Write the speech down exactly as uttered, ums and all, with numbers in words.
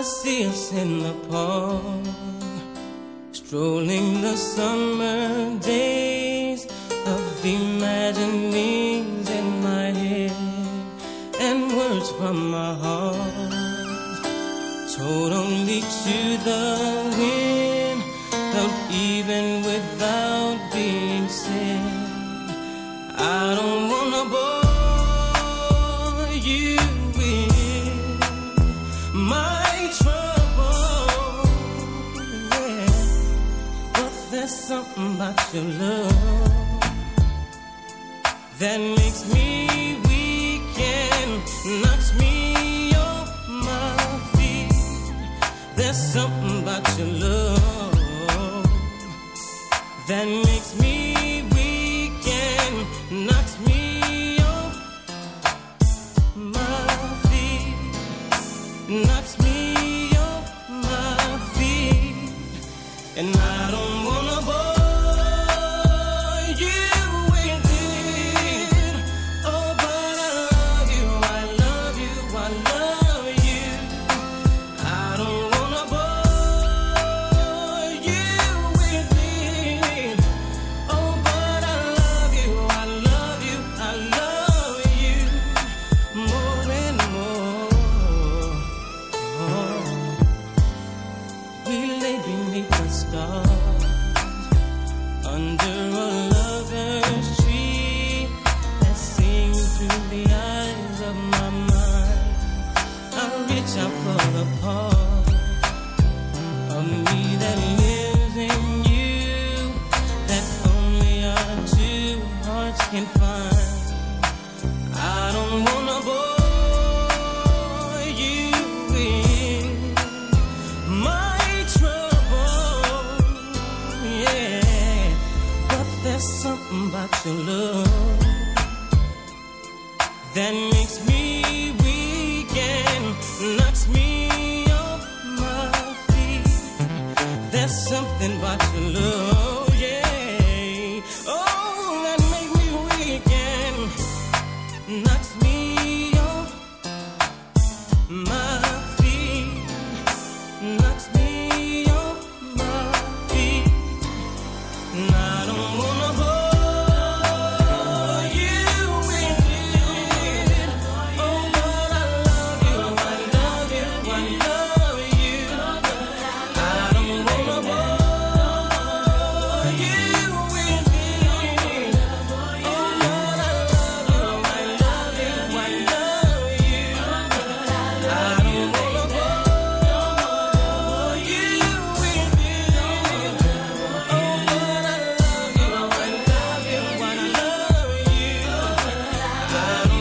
see us in the park, strolling the summer days of imaginings in my head and words from my heart, told only to the wind, felt even without being said. I don't wanna bore you with my trouble, yeah, but there's something about your love that makes me weak and knocks me off my feet. There's something about your love that makes me weak and knocks me off my feet, knocks me off my feet, and I don't wanna bore you with it. Oh, but I love you, I love you, I love you. I don't wanna bore you with it. Oh, but I love you, I love you, I love you more and more. Oh, we lay beneath the stars under a lover's tree that sings through the eyes of my mind. I reach out for the part of me that lives in you, that only our two hearts can find. I don't wanna bore you with my trouble, yeah, but there's something about your love that makes me weak and knocks me off my feet. There's something about your love, yeah, oh, that makes me weak and knocks me off my feet, knocks me off my feet, and I don't wanna bore you with it. Oh, but I love you, I love you, I love you. I don't wanna bore you with it. Oh, but I love you, I love you, I love you. I don't wanna bore you with it. Oh, but I love you, I love you, I love you. I